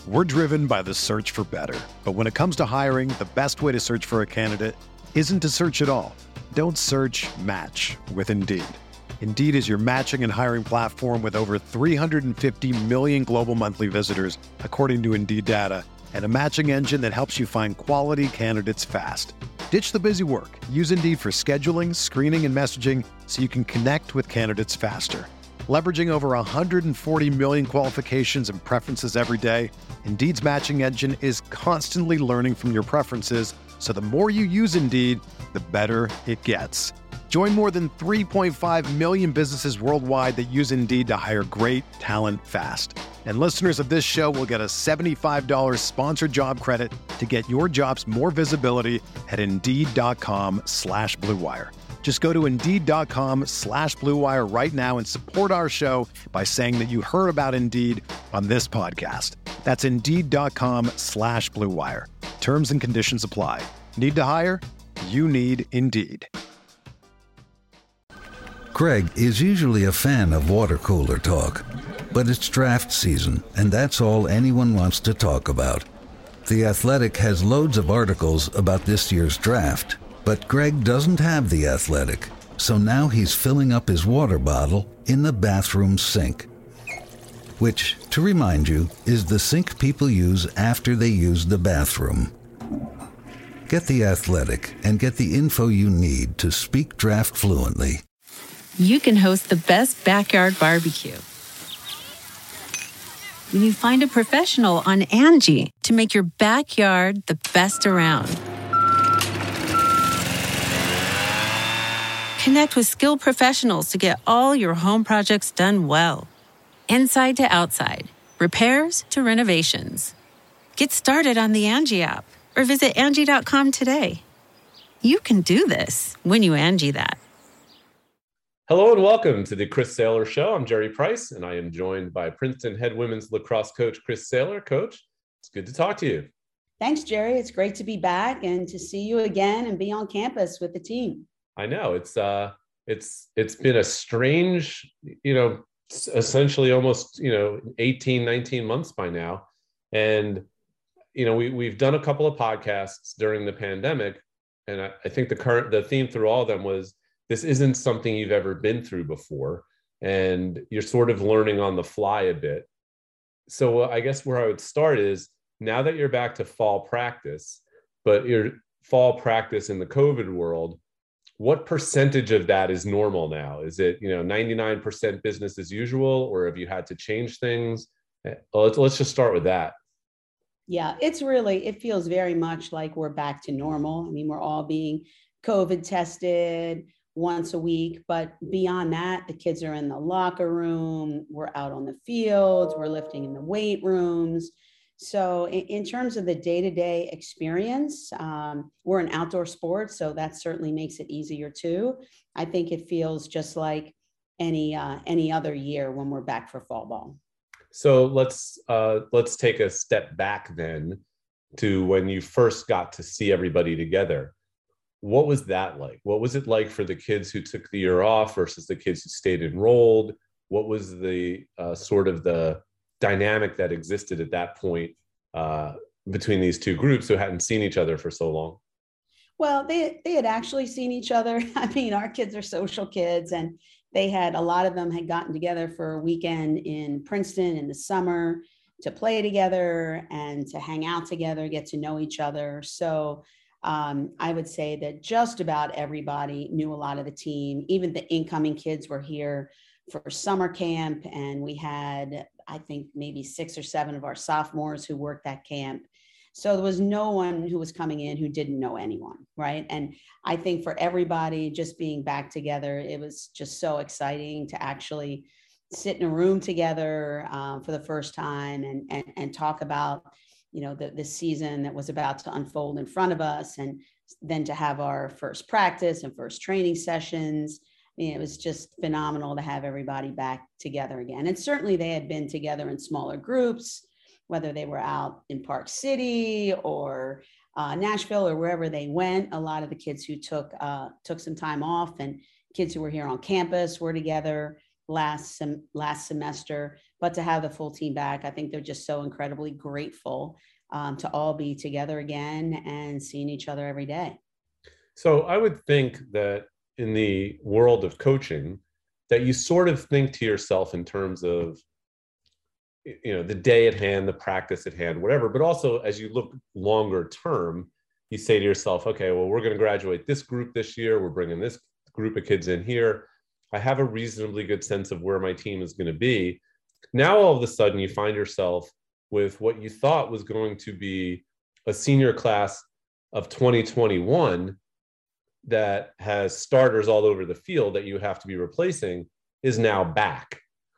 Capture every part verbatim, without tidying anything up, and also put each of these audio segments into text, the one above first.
We're driven by the search for better. But when it comes to hiring, the best way to search for a candidate isn't to search at all. Don't search, match with Indeed. Indeed is your matching and hiring platform with over three hundred fifty million global monthly visitors, according to Indeed data, and a matching engine that helps you find quality candidates fast. Ditch the busy work. Use Indeed for scheduling, screening, and messaging so you can connect with candidates faster. Leveraging over one hundred forty million qualifications and preferences every day, Indeed's matching engine is constantly learning from your preferences, so the more you use Indeed, the better it gets. Join more than three point five million businesses worldwide that use Indeed to hire great talent fast. And listeners of this show will get a seventy-five dollars sponsored job credit to get your jobs more visibility at Indeed.com slash Blue Wire. Just go to Indeed.com slash Blue Wire right now and support our show by saying that you heard about Indeed on this podcast. That's Indeed.com slash Blue Wire. Terms and conditions apply. Need to hire? You need Indeed. Greg is usually a fan of water cooler talk, but it's draft season, and that's all anyone wants to talk about. The Athletic has loads of articles about this year's draft, but Greg doesn't have The Athletic, so now he's filling up his water bottle in the bathroom sink, which, to remind you, is the sink people use after they use the bathroom. Get The Athletic and get the info you need to speak draft fluently. You can host the best backyard barbecue when you find a professional on Angie to make your backyard the best around. Connect with skilled professionals to get all your home projects done well. Inside to outside, repairs to renovations. Get started on the Angie app or visit Angie dot com today. You can do this when you Angie that. Hello and welcome to the Chris Saylor Show. I'm Jerry Price, and I am joined by Princeton head women's lacrosse coach Chris Saylor. Coach, it's good to talk to you. Thanks, Jerry. It's great to be back and to see you again and be on campus with the team. I know it's uh, it's it's been a strange, you know, essentially almost you know eighteen, nineteen months by now, and you know we we've done a couple of podcasts during the pandemic, and I, I think the current the theme through all of them was, this isn't something you've ever been through before, and you're sort of learning on the fly a bit. So I guess where I would start is, now that you're back to fall practice, but your fall practice in the COVID world, what percentage of that is normal now? Is it, you know, ninety-nine percent business as usual, or have you had to change things? Let's, let's just start with that. Yeah, it's really, it feels very much like we're back to normal. I mean, we're all being COVID tested once a week, but beyond that, the kids are in the locker room, we're out on the fields, we're lifting in the weight rooms. So in, in terms of the day-to-day experience, um, we're an outdoor sport, so that certainly makes it easier too. I think it feels just like any uh, any other year when we're back for fall ball. So let's uh, let's take a step back then to when you first got to see everybody together. What was that like? What was it like for the kids who took the year off versus the kids who stayed enrolled? What was the uh, sort of the dynamic that existed at that point uh, between these two groups who hadn't seen each other for so long? Well, they, they had actually seen each other. I mean, our kids are social kids, and they had, a lot of them had gotten together for a weekend in Princeton in the summer to play together and to hang out together, get to know each other. So Um, I would say that just about everybody knew a lot of the team. Even the incoming kids were here for summer camp, and we had, I think, maybe six or seven of our sophomores who worked that camp. So there was no one who was coming in who didn't know anyone, right? And I think for everybody, just being back together, it was just so exciting to actually sit in a room together uh, for the first time and, and, and talk about, you know, the, the season that was about to unfold in front of us, and then to have our first practice and first training sessions. I mean, it was just phenomenal to have everybody back together again. And certainly they had been together in smaller groups, whether they were out in Park City or uh, Nashville or wherever they went. A lot of the kids who took uh, took some time off, and kids who were here on campus were together last sem- last semester. but to have the full team back, I think they're just so incredibly grateful um, to all be together again and seeing each other every day. So I would think that in the world of coaching, that you sort of think to yourself in terms of, you know, the day at hand, the practice at hand, whatever, but also as you look longer term, you say to yourself, okay, well, we're going to graduate this group this year. We're bringing this group of kids in here. I have a reasonably good sense of where my team is going to be. Now, all of a sudden, you find yourself with what you thought was going to be a senior class of twenty twenty-one that has starters all over the field that you have to be replacing is now back.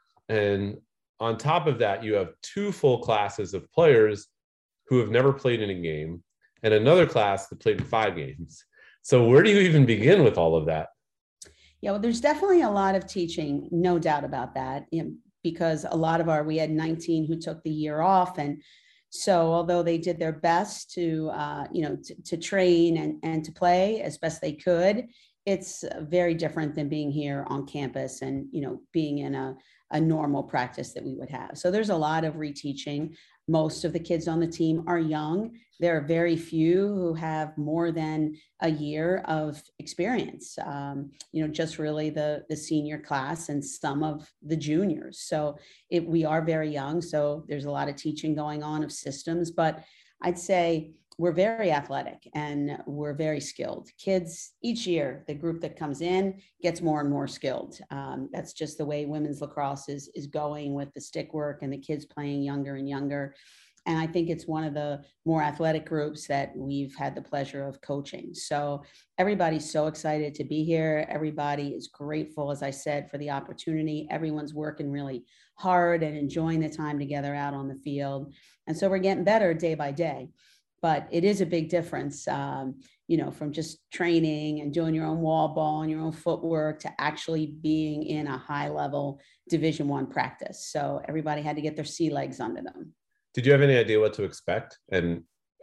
And on top of that, you have two full classes of players who have never played in a game and another class that played in five games. So where do you even begin with all of that? Yeah, well, there's definitely a lot of teaching, no doubt about that, you know, because a lot of our, we had nineteen who took the year off. And so although they did their best to, uh, you know, to, to train and, and to play as best they could, it's very different than being here on campus and, you know, being in a, a normal practice that we would have. So there's a lot of reteaching. Most of the kids on the team are young. There are very few who have more than a year of experience, um, you know, just really the, the senior class and some of the juniors. So it, we are very young. So there's a lot of teaching going on of systems, but I'd say we're very athletic and we're very skilled. Kids, each year, the group that comes in gets more and more skilled. Um, that's just the way women's lacrosse is, is going with the stick work and the kids playing younger and younger. And I think it's one of the more athletic groups that we've had the pleasure of coaching. So everybody's so excited to be here. Everybody is grateful, as I said, for the opportunity. Everyone's working really hard and enjoying the time together out on the field. And so we're getting better day by day. But it is a big difference, um, you know, from just training and doing your own wall ball and your own footwork to actually being in a high level Division One practice. So everybody had to get their sea legs under them. Did you have any idea what to expect? And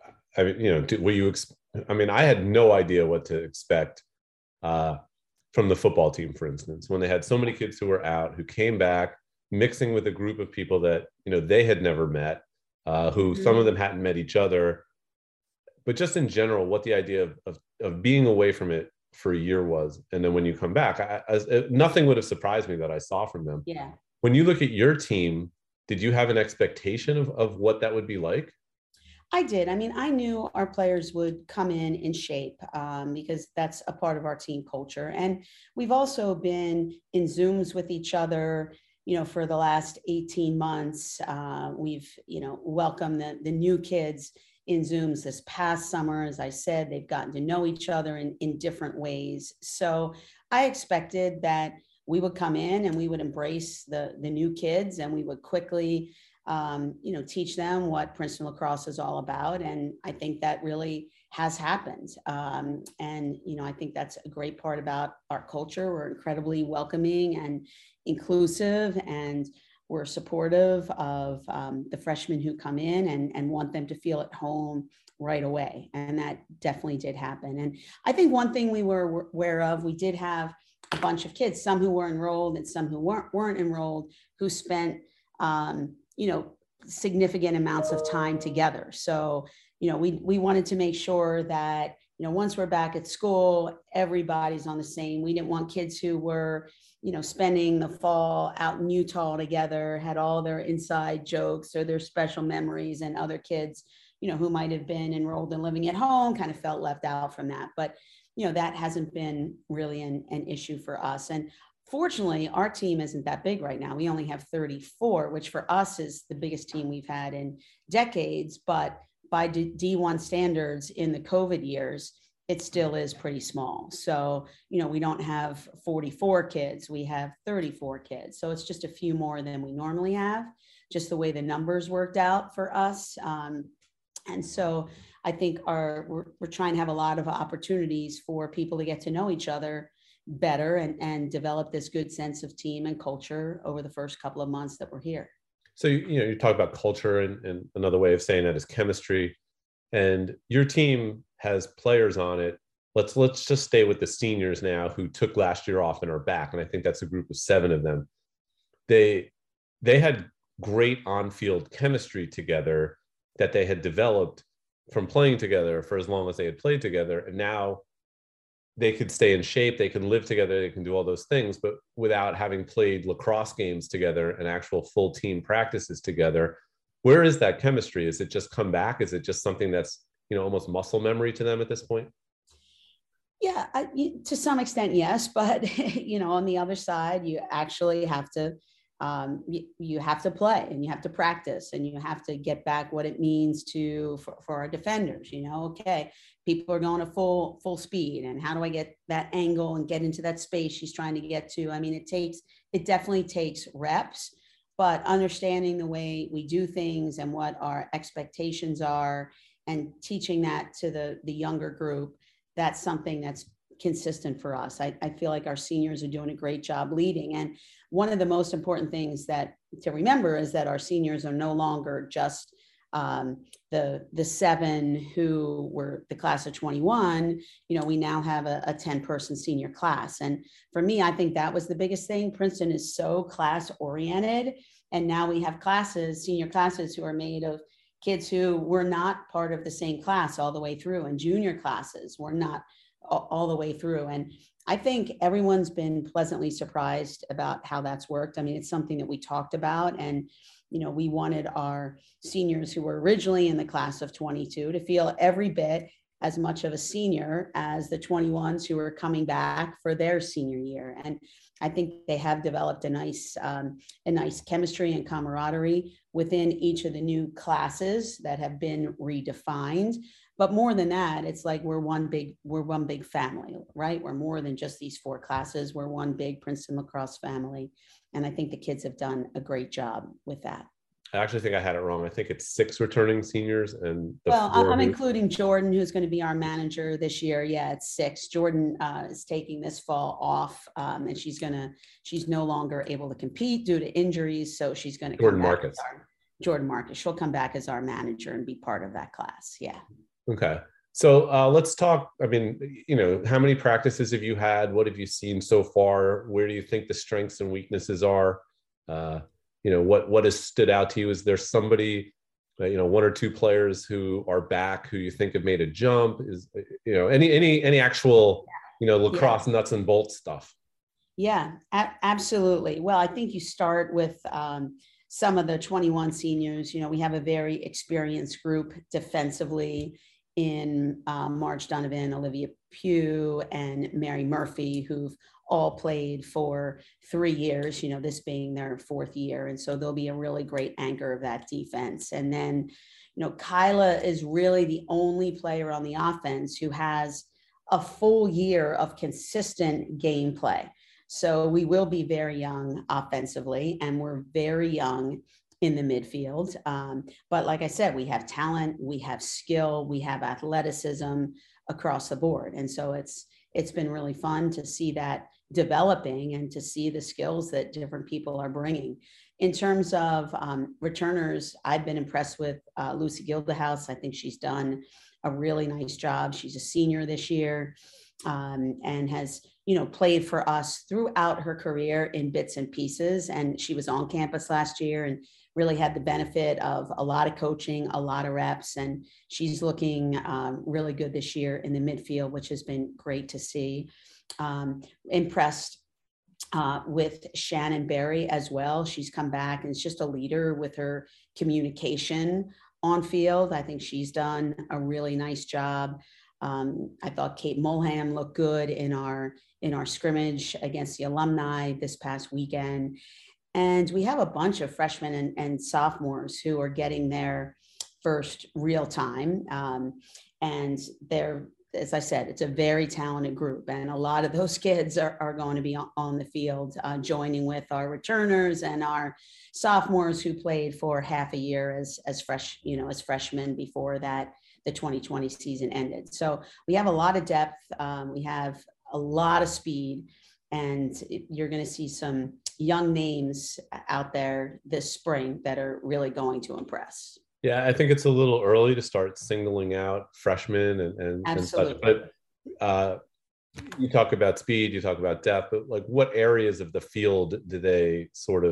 I mean, you know, did, were you, ex- I mean, I had no idea what to expect uh, from the football team, for instance, when they had so many kids who were out, who came back mixing with a group of people that, you know, they had never met, uh, who mm-hmm. some of them hadn't met each other. But just in general, what the idea of, of, of being away from it for a year was. And then when you come back, I, I, nothing would have surprised me that I saw from them. Yeah. When you look at your team, did you have an expectation of, of what that would be like? I did. I mean, I knew our players would come in in shape um, because that's a part of our team culture. And we've also been in Zooms with each other, you know, for the last eighteen months. Uh, we've, you know, welcomed the, the new kids in Zooms this past summer. As I said, they've gotten to know each other in, in different ways. So I expected that we would come in and we would embrace the, the new kids and we would quickly, um, you know, teach them what Princeton lacrosse is all about. And I think that really has happened. Um, and, you know, I think that's a great part about our culture. We're incredibly welcoming and inclusive, and we're supportive of um, the freshmen who come in and, and want them to feel at home right away. And that definitely did happen. And I think one thing we were aware of, we did have a bunch of kids, some who were enrolled and some who weren't, weren't enrolled, who spent, um, you know, significant amounts of time together. So, you know, we, we wanted to make sure that, you know, once we're back at school, everybody's on the same. We didn't want kids who were, you know, spending the fall out in Utah together, had all their inside jokes or their special memories, and other kids, you know, who might have been enrolled and living at home kind of felt left out from that. But, you know, that hasn't been really an, an issue for us. And fortunately, our team isn't that big right now. We only have thirty-four, which for us is the biggest team we've had in decades. But by D one standards in the COVID years, it still is pretty small. So, you know, we don't have forty-four kids, we have thirty-four kids. So it's just a few more than we normally have, just the way the numbers worked out for us. Um, and so I think our, we're, we're trying to have a lot of opportunities for people to get to know each other better and, and develop this good sense of team and culture over the first couple of months that we're here. So, you know, you talk about culture, and, and another way of saying that is chemistry. And your team has players on it. Let's let's just stay with the seniors now, who took last year off and are back. And I think that's a group of seven of them. They they had great on-field chemistry together that they had developed from playing together for as long as they had played together. And now they could stay in shape, they can live together, they can do all those things, but without having played lacrosse games together and actual full team practices together. Where is that chemistry? Is it just come back? Is it just something that's, you know, almost muscle memory to them at this point? Yeah, I, to some extent, yes. But, you know, on the other side, you actually have to, um, you, you have to play and you have to practice and you have to get back what it means to, for, for our defenders, you know, okay, people are going to full, full speed. And how do I get that angle and get into that space she's trying to get to? I mean, it takes, it definitely takes reps, but understanding the way we do things and what our expectations are and teaching that to the, the younger group, that's something that's consistent for us. I, I feel like our seniors are doing a great job leading. And one of the most important things that to remember is that our seniors are no longer just um, the, the seven who were the class of twenty-one. You know, we now have a, a ten person senior class. And for me, I think that was the biggest thing. Princeton is so class oriented. And now we have classes, senior classes who are made of kids who were not part of the same class all the way through, and junior classes were not all, all the way through. And I think everyone's been pleasantly surprised about how that's worked. I mean, it's something that we talked about, and, you know, we wanted our seniors who were originally in the class of twenty-two to feel every bit as much of a senior as the twenty-ones who are coming back for their senior year. And I think they have developed a nice, um, a nice chemistry and camaraderie within each of the new classes that have been redefined. But more than that, it's like we're one big, we're one big family, right? We're more than just these four classes. We're one big Princeton lacrosse family. And I think the kids have done a great job with that. I actually think I had it wrong. I think it's six returning seniors. And the well, I'm who... including Jordan, who's going to be our manager this year. Yeah, it's six. Jordan uh, is taking this fall off, um, and she's going to, she's no longer able to compete due to injuries. So she's going to Jordan come back Marcus. as our, Jordan Marcus. She'll come back as our manager and be part of that class. Yeah. Okay. So uh, let's talk. I mean, you know, how many practices have you had? What have you seen so far? Where do you think the strengths and weaknesses are? Uh, you know, what, what has stood out to you? Is there somebody, uh, you know, one or two players who are back who you think have made a jump? Is, you know, any, any, any actual, you know, lacrosse yeah. nuts and bolts stuff? Yeah, a- absolutely. Well, I think you start with um, some of the twenty-one seniors. You know, we have a very experienced group defensively in um, Marge Donovan, Olivia Pugh, and Mary Murphy, who've all played for three years, you know, this being their fourth year. And so they'll be a really great anchor of that defense. And then, you know, Kyla is really the only player on the offense who has a full year of consistent gameplay. So we will be very young offensively, and we're very young in the midfield. Um, but like I said, we have talent, we have skill, we have athleticism across the board. And so it's, it's been really fun to see that developing and to see the skills that different people are bringing. In terms of um, returners, I've been impressed with uh, Lucy Gildehouse. I think she's done a really nice job. She's a senior this year um, and has, you know, played for us throughout her career in bits and pieces. And she was on campus last year and really had the benefit of a lot of coaching, a lot of reps, and she's looking um, really good this year in the midfield, which has been great to see. Um, impressed uh, with Shannon Berry as well. She's come back and is just a leader with her communication on field. I think she's done a really nice job. Um, I thought Kate Mulham looked good in our in our scrimmage against the alumni this past weekend. And we have a bunch of freshmen and, and sophomores who are getting their first real time. Um, and they're, as I said, it's a very talented group. And a lot of those kids are, are going to be on, on the field, uh, joining with our returners and our sophomores who played for half a year as, as fresh, you know, as freshmen before that, the twenty twenty season ended. So we have a lot of depth. Um, we have a lot of speed, and you're going to see some young names out there this spring that are really going to impress. Yeah, I think it's a little early to start singling out freshmen and, and, and such, but uh, you talk about speed, you talk about depth, but like what areas of the field do they sort of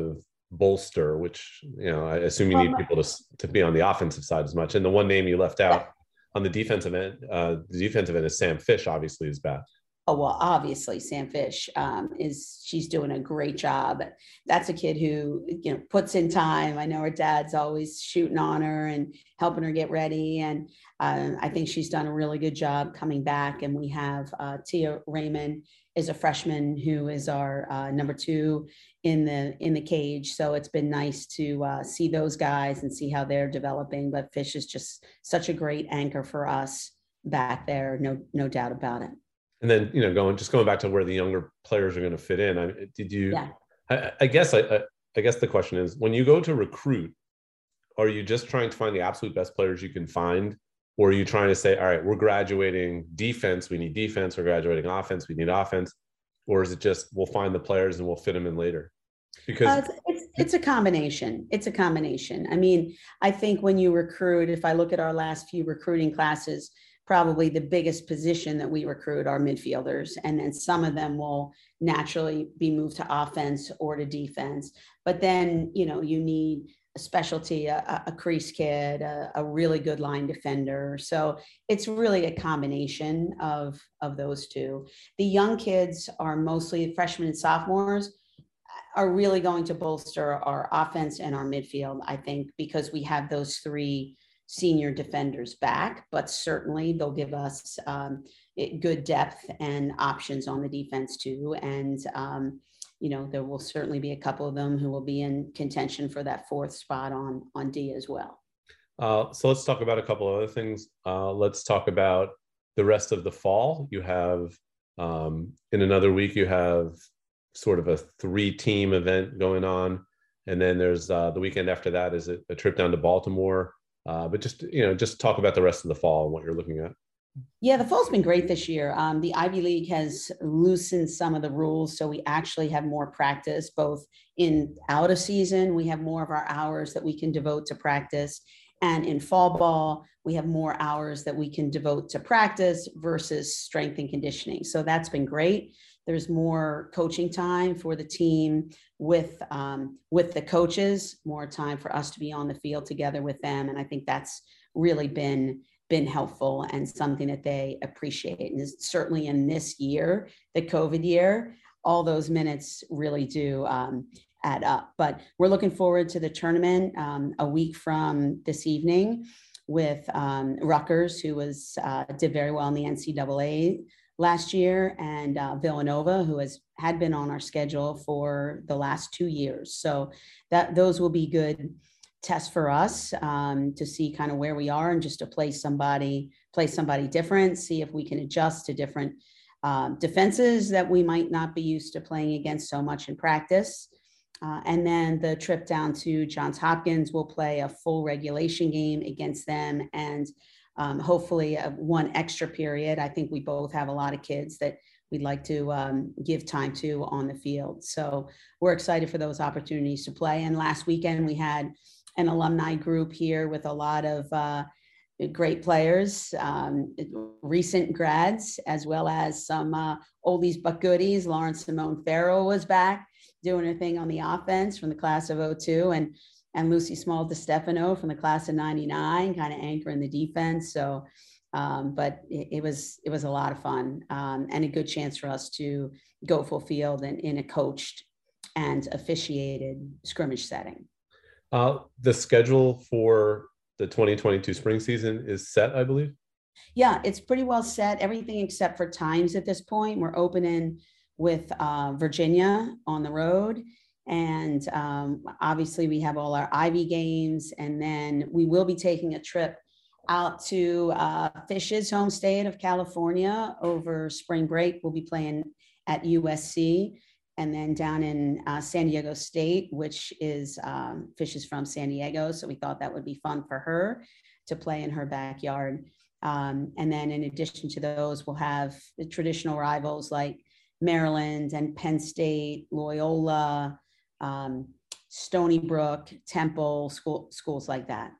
bolster, which, you know, I assume you Well, need people to, to be on the offensive side as much. And the one name you left out on the defensive end, uh, the defensive end is Sam Fish, obviously, is back. Oh, well, obviously Sam Fish um, is, she's doing a great job. That's a kid who, you know, puts in time. I know her dad's always shooting on her and helping her get ready. And uh, I think she's done a really good job coming back. And we have uh, Tia Raymond is a freshman who is our uh, number two in the, in the cage. So it's been nice to uh, see those guys and see how they're developing. But Fish is just such a great anchor for us back there. No, no doubt about it. And then, you know, going just going back to where the younger players are going to fit in. I, did you? Yeah. I, I guess I, I guess the question is, when you go to recruit, are you just trying to find the absolute best players you can find, or are you trying to say, all right, we're graduating defense, we need defense, we're graduating offense, we need offense, or is it just we'll find the players and we'll fit them in later? Because uh, it's, it's it's a combination. It's a combination. I mean, I think when you recruit, if I look at our last few recruiting classes, probably the biggest position that we recruit are midfielders. And then some of them will naturally be moved to offense or to defense. But then, you know, you need a specialty, a, a crease kid, a, a really good line defender. So it's really a combination of, of those two. The young kids are mostly freshmen and sophomores, are really going to bolster our offense and our midfield, I think, because we have those three senior defenders back, but certainly they'll give us um, it, good depth and options on the defense too. And, um, you know, there will certainly be a couple of them who will be in contention for that fourth spot on, on D as well. Uh, so let's talk about a couple of other things. Uh, let's talk about the rest of the fall. You have, um, in another week, you have sort of a three team event going on. And then there's uh, the weekend after that is a, a trip down to Baltimore. Uh, but just, you know, just talk about the rest of the fall and what you're looking at. Yeah, the fall's been great this year. Um, the Ivy League has loosened some of the rules. So we actually have more practice, both in out of season, we have more of our hours that we can devote to practice. And in fall ball, we have more hours that we can devote to practice versus strength and conditioning. So that's been great. There's more coaching time for the team with, um, with the coaches, more time for us to be on the field together with them. And I think that's really been, been helpful and something that they appreciate. And certainly in this year, the COVID year, all those minutes really do um, add up. But we're looking forward to the tournament um, a week from this evening with um, Rutgers, who was uh, did very well in the N C double A last year, and uh, Villanova, who has had been on our schedule for the last two years. So that those will be good tests for us um, to see kind of where we are and just to play somebody, play somebody different, see if we can adjust to different um, defenses that we might not be used to playing against so much in practice. Uh, and then the trip down to Johns Hopkins, we'll play a full regulation game against them, and um, hopefully a, one extra period. I think we both have a lot of kids that we'd like to um, give time to on the field. So we're excited for those opportunities to play. And last weekend we had an alumni group here with a lot of uh, great players, um, recent grads, as well as some uh, oldies but goodies. Lauren Simone Farrell was back doing her thing on the offense from the class of oh two, and and Lucy Small DeStefano from the class of ninety-nine, kind of anchoring the defense. So, um, but it, it was it was a lot of fun um, and a good chance for us to go full field and in a coached and officiated scrimmage setting. Uh, the schedule for the twenty twenty-two spring season is set, I believe. Yeah, it's pretty well set. Everything except for times at this point. We're opening with uh, Virginia on the road. And um, obviously we have all our Ivy games, and then we will be taking a trip out to uh, Fish's home state of California over spring break. We'll be playing at U S C, and then down in uh, San Diego State, which is um, Fish is from San Diego. So we thought that would be fun for her to play in her backyard. Um, and then in addition to those, we'll have the traditional rivals like Maryland and Penn State, Loyola, um, Stony Brook, Temple, school, schools like that.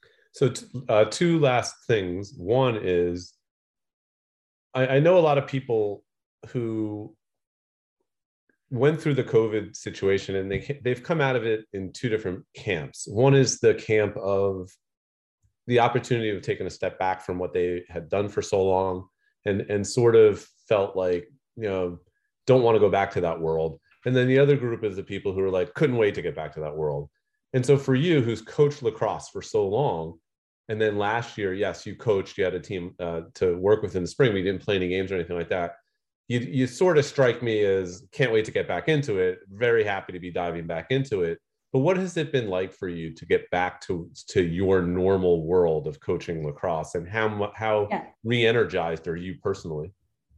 So uh, two last things. One is, I, I know a lot of people who went through the COVID situation, and they they've come out of it in two different camps. One is the camp of the opportunity of taking a step back from what they had done for so long, and and sort of felt like, you know, don't want to go back to that world. And then the other group is the people who are like, couldn't wait to get back to that world. And so for you, who's coached lacrosse for so long, and then last year, yes, you coached, you had a team uh, to work with in the spring, but you didn't play any games or anything like that. You, you sort of strike me as can't wait to get back into it, very happy to be diving back into it. But what has it been like for you to get back to, to your normal world of coaching lacrosse, and how, how yeah. re-energized are you personally?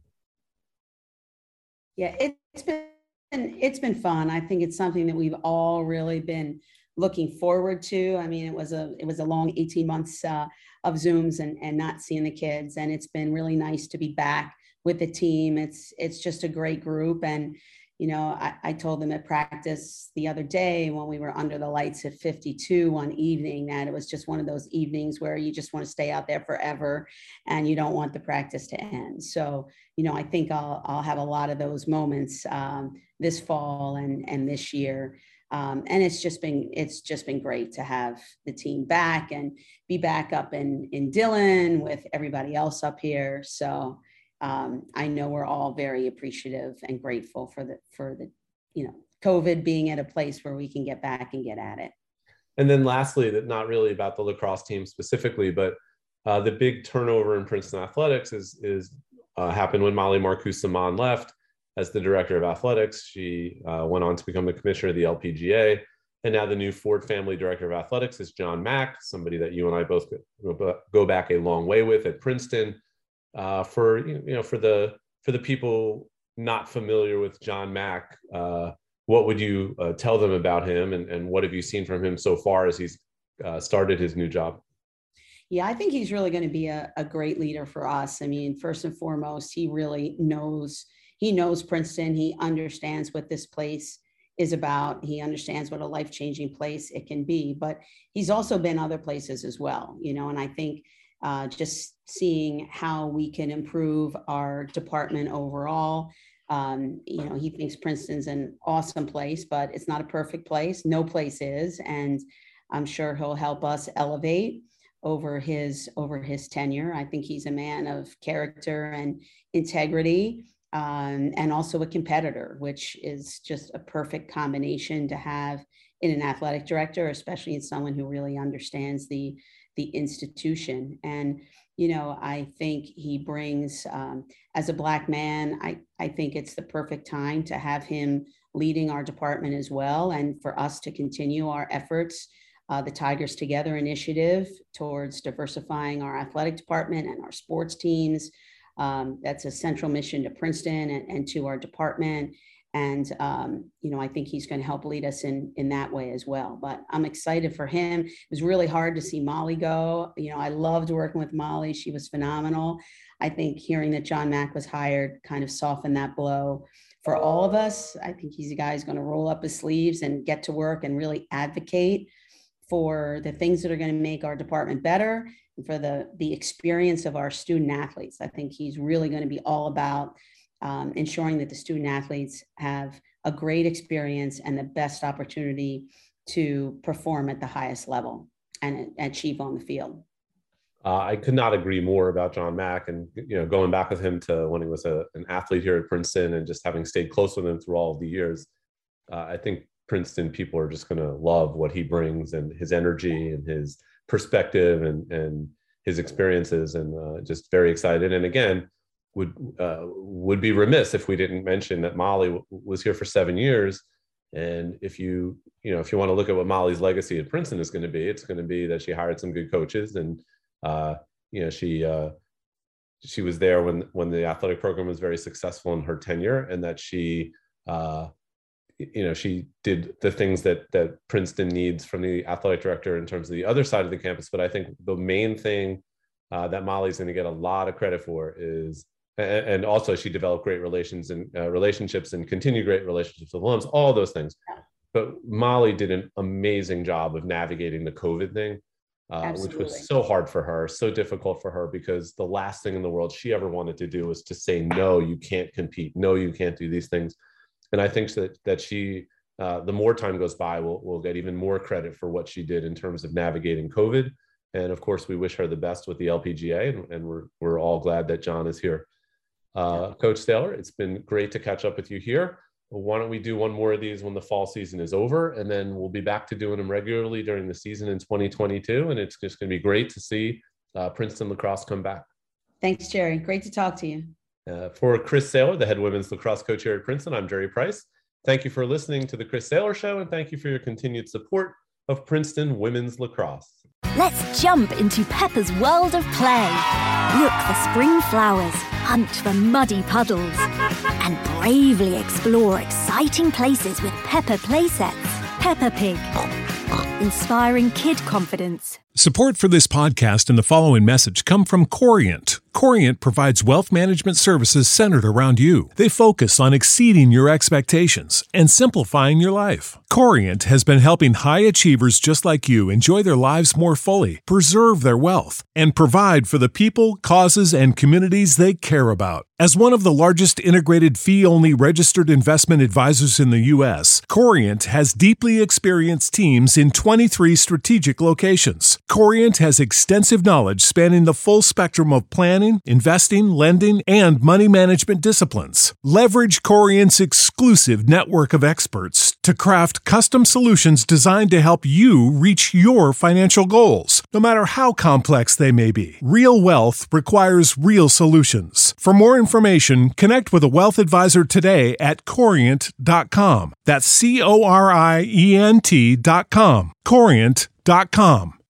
Yeah, it's been, it's been fun. I think it's something that we've all really been looking forward to. I mean, it was a it was a long eighteen months uh, of Zooms and and not seeing the kids, and it's been really nice to be back with the team. It's it's just a great group, and you know, I, I told them at practice the other day when we were under the lights at fifty-two one evening that it was just one of those evenings where you just want to stay out there forever and you don't want the practice to end. So, you know, I think I'll I'll have a lot of those moments um, this fall and and this year. Um, and it's just been it's just been great to have the team back and be back up in in Dillon with everybody else up here. So um, I know we're all very appreciative and grateful for the for the you know COVID being at a place where we can get back and get at it. And then lastly, that not really about the lacrosse team specifically, but uh, the big turnover in Princeton athletics is is uh, happened when Molly Marcoux-Samaan left as the director of athletics. She uh, went on to become the commissioner of the L P G A. And now the new Ford family director of athletics is John Mack, somebody that you and I both go back a long way with at Princeton. Uh, for, you know, for the, for the people not familiar with John Mack, uh, what would you uh, tell them about him, and, and what have you seen from him so far as he's uh, started his new job? Yeah, I think he's really going to be a, a great leader for us. I mean, first and foremost, he really knows He knows Princeton. He understands what this place is about. He understands what a life-changing place it can be, but he's also been other places as well, you know, and I think uh, just seeing how we can improve our department overall. Um, you know, he thinks Princeton's an awesome place, but it's not a perfect place. No place is. And I'm sure he'll help us elevate over his, over his tenure. I think he's a man of character and integrity. Um, and also a competitor, which is just a perfect combination to have in an athletic director, especially in someone who really understands the, the institution. And, you know, I think he brings, um, as a Black man, I, I think it's the perfect time to have him leading our department as well, and for us to continue our efforts, uh, the Tigers Together initiative towards diversifying our athletic department and our sports teams. Um, that's a central mission to Princeton and, and to our department. And, um, you know, I think he's going to help lead us in, in that way as well. But I'm excited for him. It was really hard to see Molly go. You know, I loved working with Molly. She was phenomenal. I think hearing that John Mack was hired kind of softened that blow for all of us. I think he's a guy who's going to roll up his sleeves and get to work and really advocate for the things that are going to make our department better, and for the, the experience of our student athletes. I think he's really going to be all about um, ensuring that the student athletes have a great experience and the best opportunity to perform at the highest level and achieve on the field. Uh, I could not agree more about John Mack, and, you know, going back with him to when he was a, an athlete here at Princeton and just having stayed close with him through all of the years. Uh, I think Princeton people are just going to love what he brings, and his energy and his perspective and, and his experiences, and uh, just very excited. And again, would uh, would be remiss if we didn't mention that Molly w- was here for seven years. And if you, you know, if you want to look at what Molly's legacy at Princeton is going to be, it's going to be that she hired some good coaches, and uh, you know, she uh, she was there when when the athletic program was very successful in her tenure, and that she uh, you know, she did the things that that Princeton needs from the athletic director in terms of the other side of the campus. But I think the main thing uh, that Molly's going to get a lot of credit for is, and, and also she developed great relations and uh, relationships and continued great relationships with alums, all those things. But Molly did an amazing job of navigating the COVID thing, uh, which was so hard for her, so difficult for her, because the last thing in the world she ever wanted to do was to say, no, you can't compete. No, you can't do these things. and I think that that she, uh, the more time goes by, will will get even more credit for what she did in terms of navigating COVID. And of course, we wish her the best with the L P G A, and, and we're we're all glad that John is here. Uh, Coach Saylor, it's been great to catch up with you here. Why don't we do one more of these when the fall season is over, and then we'll be back to doing them regularly during the season in twenty twenty-two. And it's just going to be great to see uh, Princeton lacrosse come back. Thanks, Jerry. Great to talk to you. Uh, for Chris Saylor, the head women's lacrosse coach here at Princeton, I'm Jerry Price. Thank you for listening to the Chris Saylor Show, and thank you for your continued support of Princeton women's lacrosse. Let's jump into Peppa's world of play. Look for spring flowers, hunt for muddy puddles, and bravely explore exciting places with Peppa playsets. Peppa Pig, inspiring kid confidence. Support for this podcast and the following message come from Corient. Corient provides wealth management services centered around you. They focus on exceeding your expectations and simplifying your life. Corient has been helping high achievers just like you enjoy their lives more fully, preserve their wealth, and provide for the people, causes, and communities they care about. As one of the largest integrated fee-only registered investment advisors in the U S, Corient has deeply experienced teams in twenty-three strategic locations. Corient has extensive knowledge spanning the full spectrum of planning, investing, lending, and money management disciplines. Leverage Corient's exclusive network of experts to craft custom solutions designed to help you reach your financial goals, no matter how complex they may be. Real wealth requires real solutions. For more information, connect with a wealth advisor today at corient dot com. That's C O R I E N T dot com. corient dot com.